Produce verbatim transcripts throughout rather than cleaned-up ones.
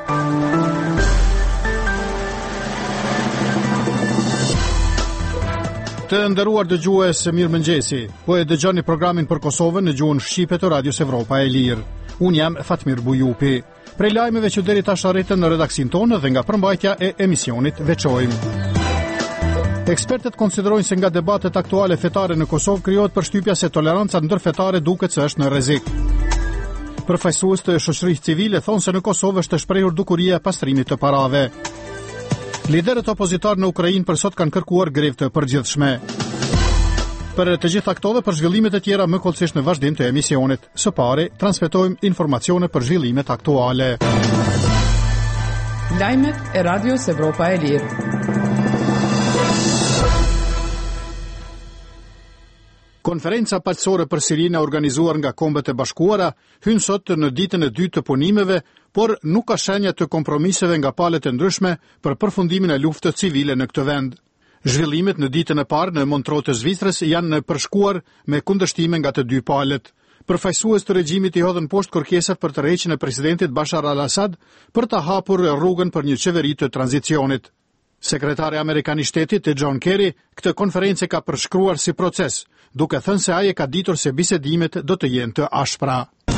Të nderuar dëgjues, mirëmëngjesi. Po e dëgjoni programin për Kosovën në gjuhën shqipe të Radios Evropa e Lirë. Unë jam Fatmir Bujupi. Prej lajmeve që deri tash arritën në redaksin tonë dhe nga përmbajtja e emisionit veçojmë. Ekspertët konsiderojnë se nga debatet aktuale fetare në Kosovë krijohet përshtypja se toleranca ndërfetare duket se është në rrezik. Përfaqësues të shoqërisë civile thonë se në Kosovë është e shprehur dukuria e pastrimit të parave. Liderët opozitar në Ukrainë për sot kanë kërkuar grevë të përgjithshme. Për të gjitha këto dhe për zhvillimet e tjera më kollësisht në vazhdim të emisionit. Së pari, transmetojmë informacione për zhvillimet aktuale. Lajmet e Radios Evropa e Lirë. Konferenca paqësore për Sirinë organizuar nga Kombet e Bashkuara hyn sot në ditën e dytë të punimeve, por nuk ka shenja të kompromiseve nga palët e ndryshme për përfundimin e luftës civile në këtë vend. Zhvillimet në ditën e parë në Montreux të Zvicrës janë përshkuar me kundërshtime nga të dy palët. Përfaqësues të regjimit i hodhën poshtë kërkesat për tërheqjen e presidentit Bashar al-Assad për ta hapur rrugën për një qeveri të tranzicionit. Sekretari amerikan i shtetit John Kerry këtë konferencë ka përshkruar si proces, duke thënë se ai e ka ditur se bisedimet do të jenë të ashpra.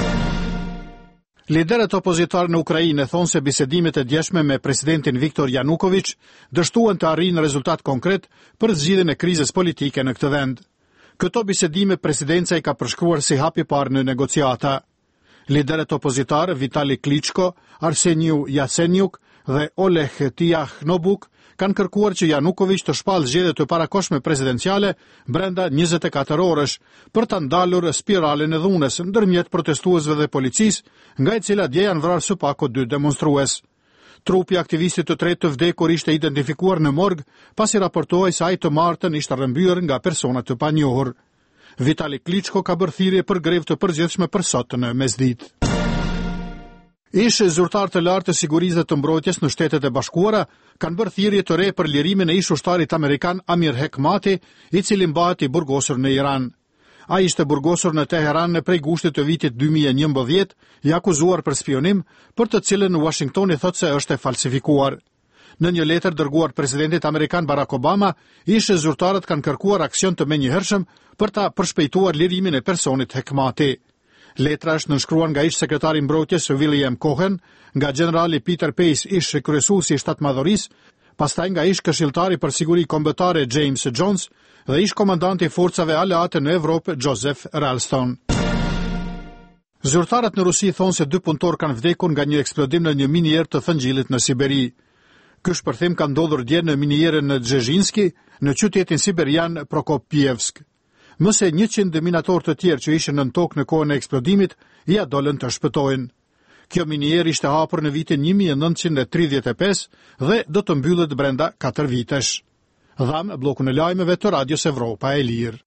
Liderët opozitar në Ukrainë thonë se bisedimet e djeshme me presidentin Viktor Yanukovych dështuan të arrijnë rezultat konkret për zgjidhjen e krizës politike në këtë vend. Këto bisedime presidenca i ka përshkruar si hap i parë në negociata. Liderët opozitar Vitali Klitschko, Arseniu Yatsenyuk dhe Oleg Tiakhnobuk kanë kërkuar që Yanukovych të shpallë zgjedhje të parakohshme presidenciale brenda njëzet e katër orësh për ta ndalur spiralen e dhunës ndërmjet protestuesve dhe policisë, nga e cila dje janë vrarë së paku dy demonstrues. Trupi i aktivistit të tretë të vdekur ishte identifikuar në morg, pasi raportohej se ai të martën ishte rrëmbyer nga persona të panjohur. Vitali Klitschko ka bërë thirrje për grevë të përgjithshme për sot në mesditë. Ish zyrtar të lartë të sigurisë dhe të mbrojtjes në Shtetet e Bashkuara kanë bërë thirrje të re për lirimin e ish ushtarit amerikan Amir Hekmati, i cili mbahet i burgosur në Iran. Ai ishte burgosur në Teheran në prej gushtit të vitit dy mijë e njëmbëdhjetë, i akuzuar për spionim, për të cilën Washingtoni thotë se është e falsifikuar. Në një letër dërguar presidentit amerikan Barack Obama, ish zyrtarët kanë kërkuar aksion të menjëhershëm për ta përshpejtuar lirimin e personit Hekmati. Letra është nënshkruar nga ish sekretari mbrojtjes William Cohen, nga generali Peter Pace, ish kryesuesi i shtatmadhërisë, pastaj nga ish këshilltari për siguri kombëtare James Jones dhe ish komandanti i forcave aleate në Evropë Joseph Ralston. Zyrtarët në Rusi thonë se dy punëtor kanë vdekur nga një eksplodim në një minier të thëngjillit në Siberi. Ky shpërthim ka ndodhur dje në minierën në Dzhezhinski, në qytetin siberian Prokopjevsk. Më se njëqind minatorë të tjerë që ishin nën tokë në kohën e eksplodimit, ja dolën të shpëtojnë. Kjo minier ishte hapur në vitin një mijë e nëntëqind e tridhjetë e pesë dhe do të mbyllet brenda katër vitesh. Dham bllokun e lajmeve të Radios Evropa e Lirë.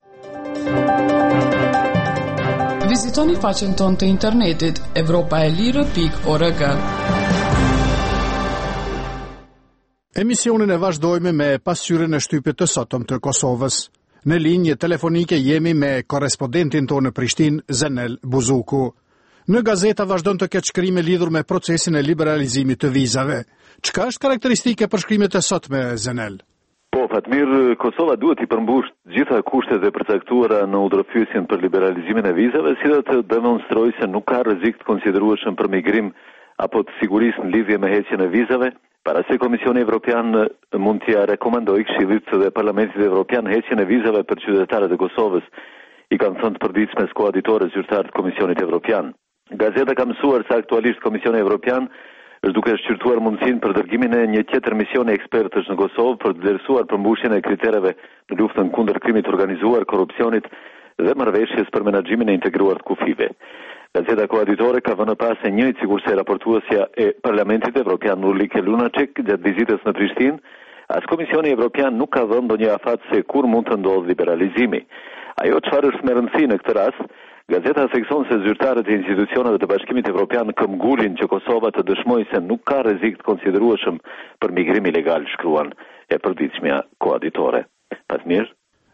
Vizitoni faqen tonë të internetit evropaelire pikë org. Emisionin e vazhdojmë me pasqyrën e shtypit të sotëm të Kosovës. Në linjë telefonike jemi me korrespondentin tonë në Prishtinë, Zenel Buzuku. Në gazeta vazhdon të ketë shkrime lidhur me procesin e liberalizimit të vizave. Çka është karakteristike për shkrimet e sotme, Zenel? Po, Fatmir, Kosova duhet i përmbush gjitha kushtet e përcaktuara në udhëfyesjen për liberalizimin e vizave, si dhe të demonstrojë se nuk ka rrezik të konsiderueshëm për migrim apo të sigurisë në lidhje me heqjen e vizave. Para se Komisioni Evropian mund t'ia rekomandojë Këshillit dhe Parlamentit Evropian heqjen e vizave për qytetarët e Kosovës, i kanë thënë të përditshme skuaditore zyrtarët Komisionit Evropian. Gazeta ka mësuar se aktualisht Komisioni Evropian është duke shqyrtuar mundësinë për dërgimin e një tjetër misioni ekspertësh në Kosovë për të vlerësuar përmbushjen e kritereve në luftën kundër krimit organizuar, korrupsionit dhe marrëveshjes për menaxhimin e integruar të kufive. Gazeta koaditore ka vënë pas se njëjtë sigurisht raportuesja e Parlamentit Evropian Ulrike Lunacek gjatë vizitës në Prishtinë, as Komisioni Evropian nuk ka dhënë ndonjë afat se kur mund të ndodhë liberalizimi. Ajo çfarë është më rëndësishme në këtë rast, gazeta thekson se zyrtarët e institucioneve të Bashkimit Evropian këmbgulin që Kosova të dëshmojë se nuk ka rrezik të konsiderueshëm për migrim ilegal, shkruan e përditshmja koaditore. Pas mirë.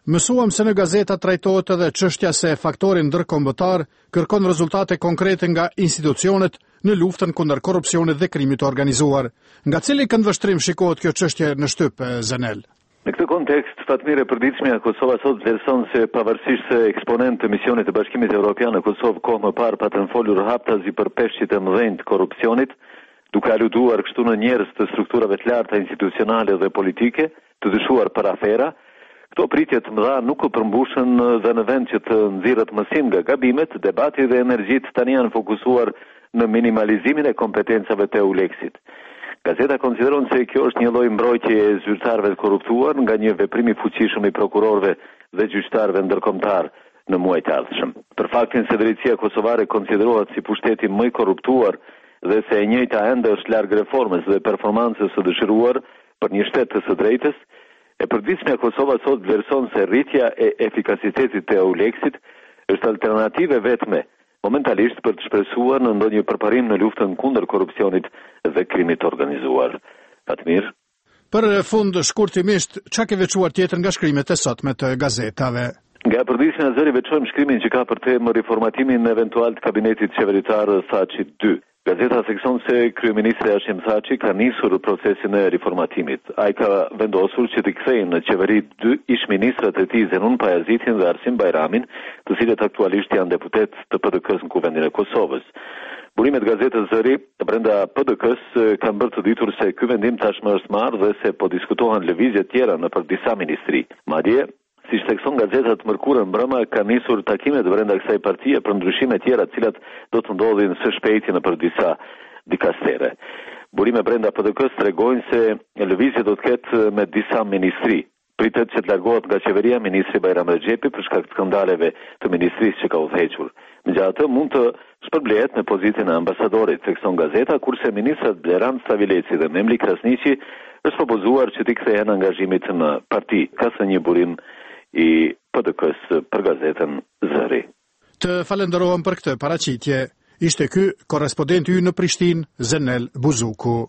Mësuam se në gazeta trajtohet edhe çështja se faktori ndërkombëtar kërkon rezultate konkrete nga institucionet në luftën kundër korrupsionit dhe krimit të organizuar. Nga cili këndvështrim shikohet kjo çështje në shtyp, Zenel? Në këtë kontekst, Fatmir, e përditshmja Kosova sot vlerëson se pavarësisht se eksponent të misionit të Bashkimit Evropian në Kosovë kohë më parë patën folur haptazi për peshqit e mëdhenj të korrupsionit, duke aluduar kështu në njerëz të strukturave të larta institucionale dhe politike të dyshuar për afera, këto pritje të mëdha nuk u përmbushën dhe në vend që të nxirret mësim nga gabimet, debati dhe energjitë tani janë fokusuar në minimalizimin e kompetencave të Euleksit. Gazeta konsideron se kjo është një lloj mbrojtjeje e zyrtarëve të korruptuar nga një veprim i fuqishëm i prokurorëve dhe gjyqtarëve ndërkombëtar në muajt e ardhshëm. Për faktin se drejtësia kosovare konsiderohet si pushteti më i korruptuar dhe se e njëjta ende është larg reformës dhe performancës së dëshiruar për një shtet të së drejtës, e përditshmja Kosova sot vlerëson se rritja e efikasitetit të Euleksit është alternative vetme momentalisht për të shpresuar në ndonjë përparim në luftën kundër korrupsionit dhe krimit organizuar. Fatmir. Për fund, shkurtimisht, çka ke veçuar tjetër nga shkrimet e sotme të gazetave? Nga përditshmja zëri veçojmë shkrimin që ka për temë riformatimin eventual të kabinetit qeveritar Thaçi dy. Gazeta thekson se kryeministri Hashim Thaçi ka nisur procesin e riformatimit. Ai ka vendosur që të kthejnë në qeveri dy ish-ministrat e tij Zenun Pajazitin dhe Arsim Bajramin, të cilët aktualisht janë deputet të P D K-s në Kuvendin e Kosovës. Burimet gazetës Zëri brenda P D K-s kanë bërë të ditur se ky vendim tashmë është marrë dhe se po diskutohen lëvizje tjera nëpër disa ministri. Madje, siç thekson gazeta të mërkurën mbrëma, ka nisur takimet brenda kësaj partie për ndryshime tjera të cilat do të ndodhin së shpejti nëpër disa dikastere. Burime brenda P D K-s tregojnë se lëvizje do të ketë me disa ministri. Pritet që të largohet nga qeveria ministri Bajram Rexhepi për shkak të skandaleve të ministrisë që ka udhëhequr. Megjithatë, mund të shpërblehet në pozitën e ambasadorit, thekson gazeta, kurse ministrat Bleran Stavileci dhe Memli Krasniqi është propozuar që t'i kthehen angazhimit në parti. Ka thënë një burim i P D K-s për gazetën Zëri. Të falenderohem për këtë paraqitje. Ishte ky korrespondenti ynë në Prishtinë, Zenel Buzuku.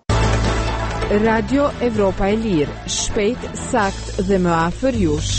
Radio Evropa e Lirë, shpejt, sakt dhe më afër jush.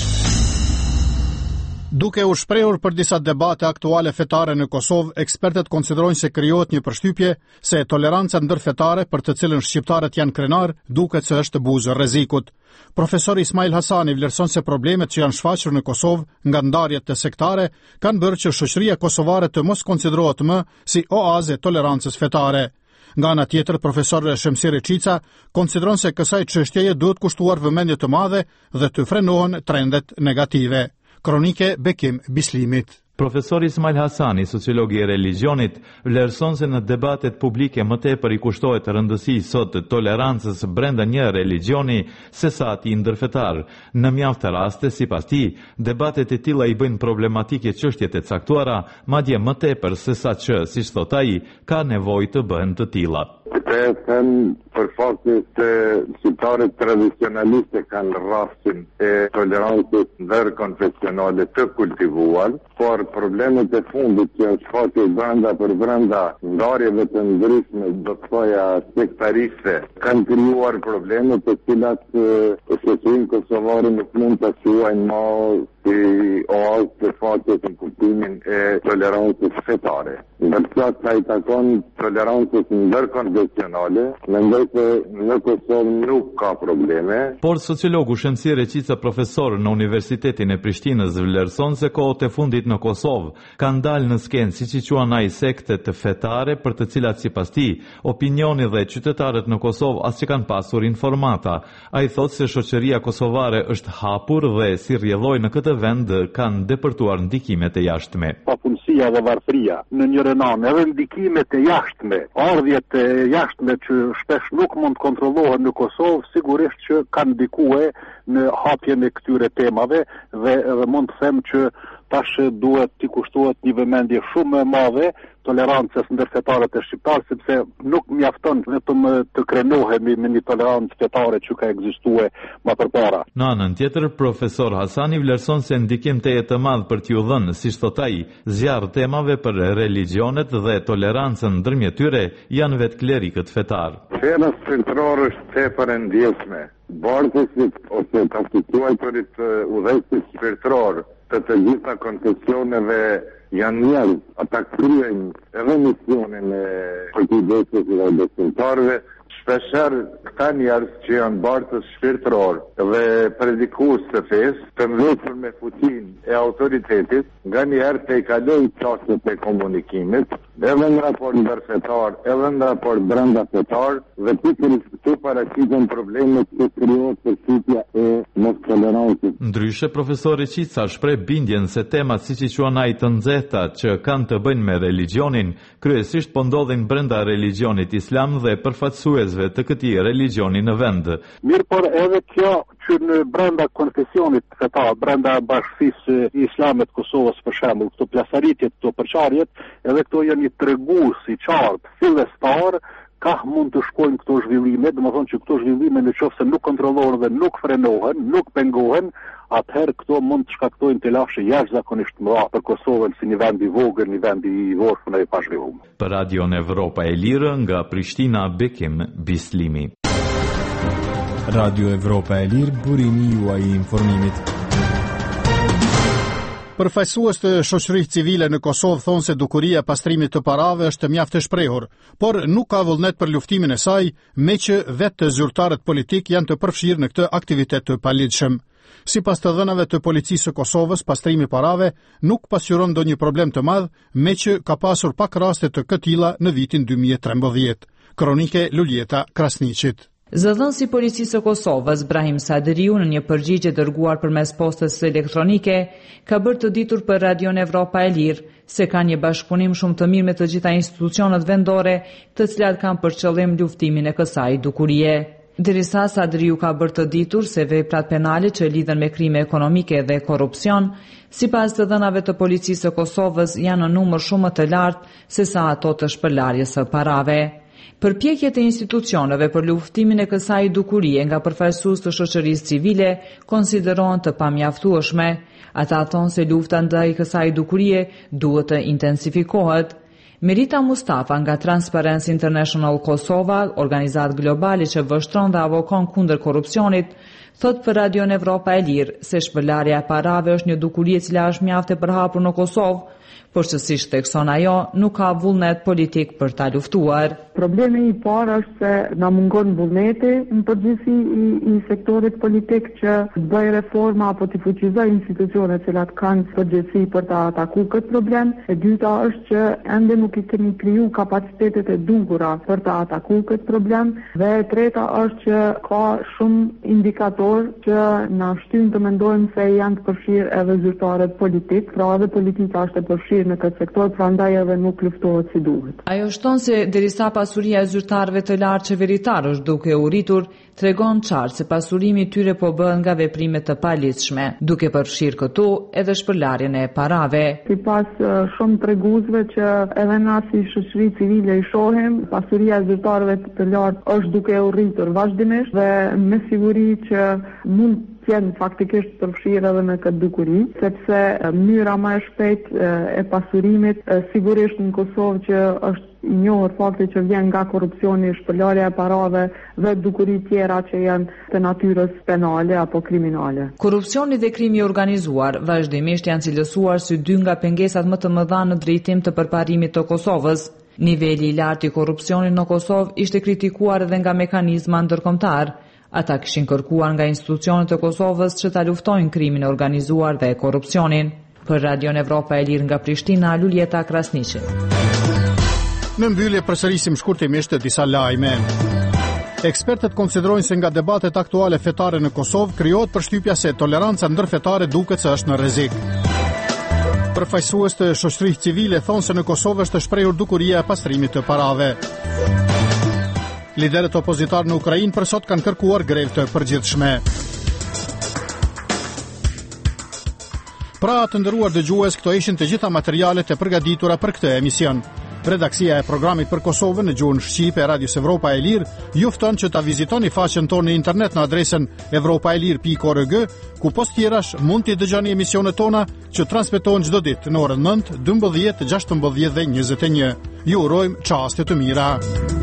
Duke u shprehur për disa debate aktuale fetare në Kosovë, ekspertët konsiderojnë se krijohet një përshtypje se toleranca ndërfetare për të cilën shqiptarët janë krenar duket se është buzë rrezikut. Profesori Ismail Hasani vlerëson se problemet që janë shfaqur në Kosovë nga ndarjet të sektare kanë bërë që shoqëria kosovare të mos konsiderohet më si oazë e tolerancës fetare. Nga ana tjetër, profesor Shemsiri Qica konsideron se kësaj çështjeje duhet kushtuar vëmendje të madhe dhe të frenohen trendet negative. Kronike Bekim Bislimit. Profesor Ismail Hasani, sociologi i religionit, vlerëson se në debatet publike më tepër i kushtohet rëndësi sot të tolerancës brenda një religioni se sa atij ndërfetar. Në mjaft raste, sipas tij, debatet e tilla i bëjnë problematike çështjet e caktuara, madje më tepër se sa që, siç thot ai, ka nevojë të bëhen të tilla. Të them për faktin se shqiptarët tradicionaliste kanë rastin e tolerancës ndërkonfesionale të kultivuar, por problemet e fundit që është fati brenda për brenda ndarjeve të ndryshme, do të thoja sektariste, kanë krijuar probleme të cilat shoqërinë kosovare nuk mund ta quajnë më si oazë të fatit në kuptimin e tolerancës fetare. Ndërsa sa i takon tolerancës ndërkonfesionale, mendoj se në Kosovë nuk ka probleme. Por sociologu Shemsiri Qica, profesor në Universitetin e Prishtinës, vlerëson se kohët e fundit në Kosovë kanë dalë në skenë, siç i quan ai, sekte të fetare për të cilat sipas tij opinioni dhe qytetarët në Kosovë as që kanë pasur informata. Ai thotë se shoqëria kosovare është hapur dhe si rrjedhoi në këtë vend kanë depërtuar ndikimet e jashtme. Papunësia dhe varfëria në njërin anë, edhe ndikimet e jashtme, ardhjet e jashtme që shpesh nuk mund të kontrollohen në Kosovë, sigurisht që kanë ndikuar në hapjen e këtyre temave dhe edhe mund të them që tash duhet t'i kushtohet një vëmendje shumë e madhe tolerancës ndërfetare të shqiptarë, sepse nuk mjafton vetëm të krenohemi me një tolerancë fetare që ka ekzistuar më përpara. Në anën tjetër, profesor Hasani vlerëson se ndikim të jetë të madh për t'ju dhënë, siç thot ai, zjarr temave për religionet dhe tolerancën ndërmjet tyre janë vetë klerikët fetar. Fera shpirtërore është tepër e ndjeshme. Bardhësit ose praktikuajtorit udhëheqës shpirtëror të të gjitha konfesioneve janë njerëz, ata kryejnë edhe misionin e përkujdesjes dhe besimtarëve. Shpeshherë këta njerëz që janë bardhës shpirtëror dhe predikues të fesë, të mbështetur me fuqinë e autoritetit, nganjëherë te i kalojnë çështjet e komunikimit, edhe në raport ndërfetar, edhe në raport brenda fetar, dhe pikërisht këtu paraqiten problemet që krijohet përshtypja e mostolerancës. Ndryshe, profesori Qica shpreh bindjen se temat siç i quan ai të nxehta që kanë të bëjnë me religionin, kryesisht po ndodhin brenda religionit islam dhe përfaqësuesve të këtij religioni në vend. Mirë, por edhe kjo që në brenda konfesionit fetar, brenda bashkësisë islamet Kosovës për shembull, këto plasaritjet, këto përçarjet, edhe këto janë një tregues i qartë, fillestar, ka mund të shkojnë këto zhvillime, domethënë që këto zhvillime nëse nuk kontrollohen dhe nuk frenohen, nuk pengohen, atëherë këto mund të shkaktojnë të lafshe jashtëzakonisht mëdha për Kosovën si një vend i vogël, një vend i vorfën e pazhvilluar. Për Radion Evropa e Lirë nga Prishtina, Bekim Bislimi. Radio Evropa e Lirë, burimi juaj i informimit. Përfaqësues të shoqërisë civile në Kosovë thonë se dukuria e pastrimit të parave është mjaft e shprehur, por nuk ka vullnet për luftimin e saj, meqë vetë zyrtarët politik janë të përfshirë në këtë aktivitet të palidshëm. Sipas të dhënave të policisë së Kosovës, pastrimi i parave nuk pasqyron ndonjë problem të madh, meqë ka pasur pak raste të këtilla në vitin dy mijë e trembëdhjetë. Kronike Luljeta Krasniqit. Zëdhënësi i policisë së Kosovës, Brahim Sadriu, në një përgjigje dërguar përmes postës elektronike, ka bërë të ditur për Radion Evropa e Lirë se ka një bashkëpunim shumë të mirë me të gjitha institucionet vendore, të cilat kanë për qëllim luftimin e kësaj dukurie. Derisa Sadriu ka bërë të ditur se veprat penale që lidhen me krime ekonomike dhe korrupsion, sipas të dhënave të policisë së Kosovës, janë në numër shumë më të lartë se sa ato të shpërlarjes së parave. Përpjekjet e institucioneve për luftimin e kësaj dukurie nga përfaqësues të shoqërisë civile konsiderohen të pamjaftueshme. Ata thonë se lufta ndaj kësaj dukurie duhet të intensifikohet. Merita Mustafa nga Transparency International Kosova, organizatë globale që vështron dhe avokon kundër korrupsionit, thot për Radion Evropa e Lirë se shpërlarja e parave është një dukuri e cila është mjaft e përhapur në Kosovë, por që si shtekson ajo, nuk ka vullnet politik për ta luftuar. Problemi i parë është se na mungon vullneti në përgjithësi i, i sektorit politik që të bëj reforma apo të fuqizoj institucionet që kanë përgjegjësi për ta atakuar këtë problem. E dyta është që ende nuk i kemi kriju kapacitetet e dukura për ta atakuar këtë problem. Dhe e treta është që ka shumë indikator që na shtyn të mendojmë se janë të përfshirë edhe zyrtarët politik, pra edhe politika është e përfshirë në këtë sektor, prandaj edhe nuk luftohet si duhet. Ajo shton se derisa pasuria e zyrtarëve të lartë qeveritar është duke u rritur, tregon qartë se pasurimi i tyre po bëhet nga veprime të palidshme, duke përfshirë këtu edhe shpërlarjen e parave. Sipas uh, shumë treguesve që edhe na si shoqëri civile i shohim, pasuria e zyrtarëve të lartë është duke u rritur vazhdimisht dhe me siguri që mund janë faktikisht përfshirë edhe në këtë dukuri, sepse mënyra më e shpejtë e pasurimit sigurisht në Kosovë që është i njohur fakti që vjen nga korrupsioni, shpërlarja e parave dhe dukuri tjera që janë të natyrës penale apo kriminale. Korrupsioni dhe krimi organizuar vazhdimisht janë cilësuar si dy nga pengesat më të mëdha në drejtim të përparimit të Kosovës. Niveli i lartë i korrupsionit në Kosovë ishte kritikuar edhe nga mekanizma ndërkombëtar. Ata kishin kërkuar nga institucionet e Kosovës që ta luftojnë krimin e organizuar dhe korrupsionin. Për Radion Evropa e Lirë nga Prishtina, Luljeta Krasniqi. Në mbyllje përsërisim shkurtimisht disa lajme. Ekspertët konsiderojnë se nga debatet aktuale fetare në Kosovë krijohet përshtypja se toleranca ndërfetare duket se është në rrezik. Përfaqësues të shoqërisë civile thonë se në Kosovë është shprehur dukuria e pastrimit të parave. Liderët opozitar në Ukrainë për sot kanë kërkuar grevë të përgjithshme. Pra të nderuar dëgjues, këto ishin të gjitha materialet e përgatitura për këtë emision. Redaksia e programit për Kosovën në gjuhën shqipe e Radios Evropa e Lirë ju fton që ta vizitoni faqen tonë në internet në adresën evropaelir pikë org, ku post tjerash mund t'i dëgjoni emisionet tona që transmetohen çdo ditë në orën nëntë, dymbëdhjetë, gjashtëmbëdhjetë dhe njëzet e një. Ju urojmë çaste të mira.